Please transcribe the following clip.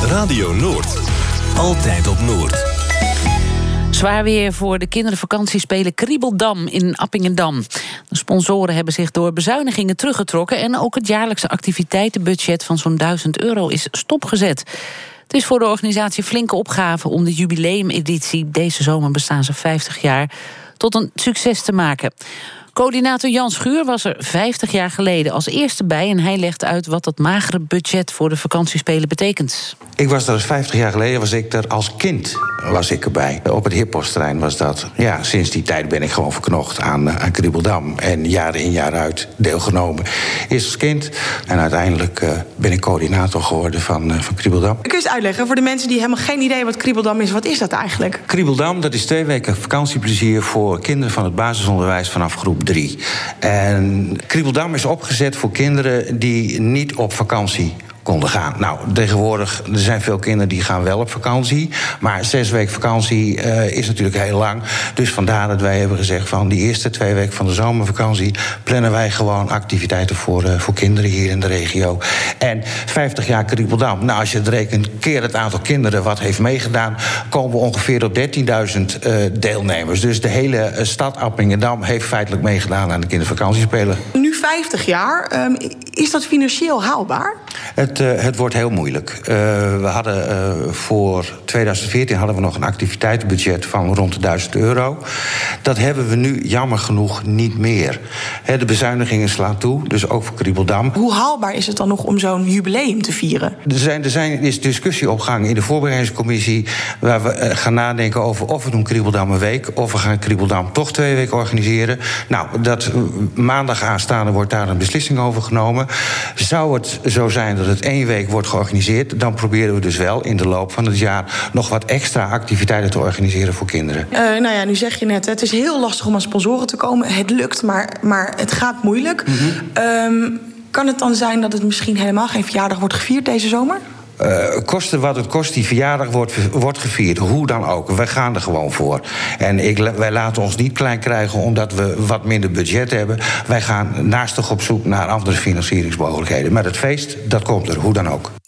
Radio Noord. Altijd op Noord. Zwaar weer voor de kindervakantiespelen Kriebeldam in Appingedam. De sponsoren hebben zich door bezuinigingen teruggetrokken en ook het jaarlijkse activiteitenbudget van zo'n €1000 is stopgezet. Het is voor de organisatie flinke opgave om de jubileumeditie, deze zomer bestaan ze 50 jaar, tot een succes te maken. Coördinator Jan Schuur was er 50 jaar geleden als eerste bij en hij legt uit wat dat magere budget voor de vakantiespelen betekent. Ik was er 50 jaar geleden, als kind erbij. Op het Hippos-terrein was dat. Ja, sinds die tijd ben ik gewoon verknocht aan Kriebeldam. En jaar in jaar uit deelgenomen. Eerst als kind en uiteindelijk ben ik coördinator geworden van Kriebeldam. Kun je eens uitleggen voor de mensen die helemaal geen idee wat Kriebeldam is? Wat is dat eigenlijk? Kriebeldam, dat is 2 weken vakantieplezier voor kinderen van het basisonderwijs vanaf groep 3. En Kriebeldam is opgezet voor kinderen die niet op vakantie konden gaan. Nou, tegenwoordig, er zijn veel kinderen die gaan wel op vakantie. Maar 6 weken vakantie is natuurlijk heel lang. Dus vandaar dat wij hebben gezegd van die eerste 2 weken van de zomervakantie plannen wij gewoon activiteiten voor kinderen hier in de regio. En 50 jaar Kriebeldam. Nou, als je het rekent, keer het aantal kinderen wat heeft meegedaan, komen we ongeveer op 13.000 deelnemers. Dus de hele stad Appingedam heeft feitelijk meegedaan aan de kindervakantiespelen. Nu 50 jaar, is dat financieel haalbaar? Het wordt heel moeilijk. We hadden voor 2014 hadden we nog een activiteitenbudget van rond de €1000. Dat hebben we nu jammer genoeg niet meer. De bezuinigingen slaan toe, dus ook voor Kriebeldam. Hoe haalbaar is het dan nog om zo'n jubileum te vieren? Er is discussie opgehangen in de voorbereidingscommissie, waar we gaan nadenken over of we doen Kriebeldam een week, of we gaan Kriebeldam toch 2 weken organiseren. Nou, maandag aanstaande wordt daar een beslissing over genomen. Zou het zo zijn dat het 1 week wordt georganiseerd, dan proberen we dus wel in de loop van het jaar nog wat extra activiteiten te organiseren voor kinderen. Nu zeg je net, het is heel lastig om aan sponsoren te komen. Het lukt, maar het gaat moeilijk. Kan het dan zijn dat het misschien helemaal geen verjaardag wordt gevierd deze zomer? Koste wat het kost, die verjaardag wordt gevierd. Hoe dan ook. Wij gaan er gewoon voor. En wij laten ons niet klein krijgen omdat we wat minder budget hebben. Wij gaan naastig op zoek naar andere financieringsmogelijkheden. Maar het feest, dat komt er, hoe dan ook.